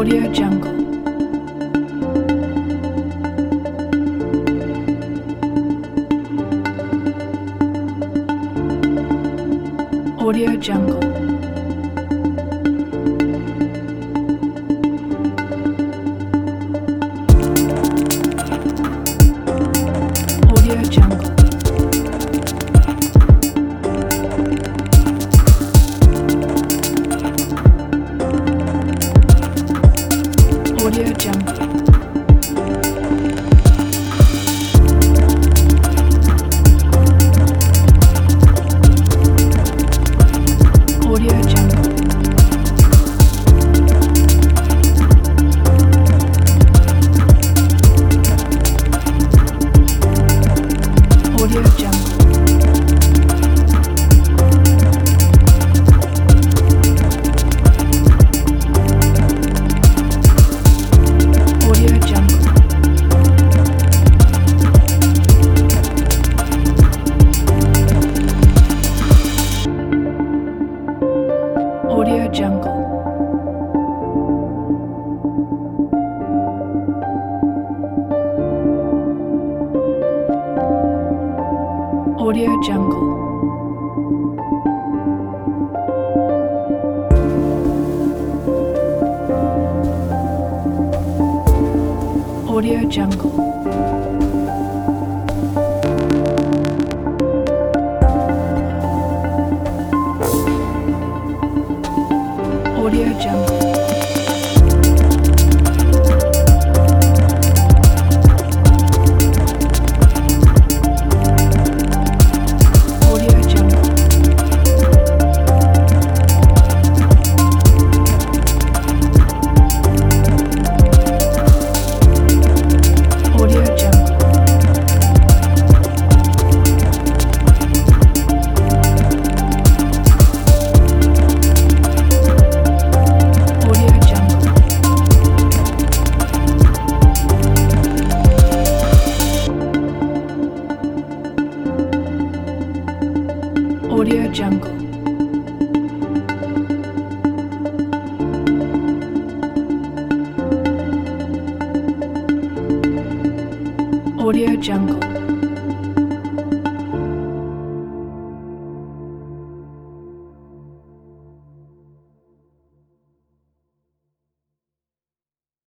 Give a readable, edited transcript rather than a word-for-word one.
Audio Jungle. Audio Jungle. Audio Jungle. Audio Jungle. Audio Jungle. Audio Jungle. Audio Jungle. Audio Jungle. Audio Jungle. Audio Jungle. Audio Jungle. Audio Jungle. Audio Jungle. Audio Jungle. Audio Jungle. Audio Jungle.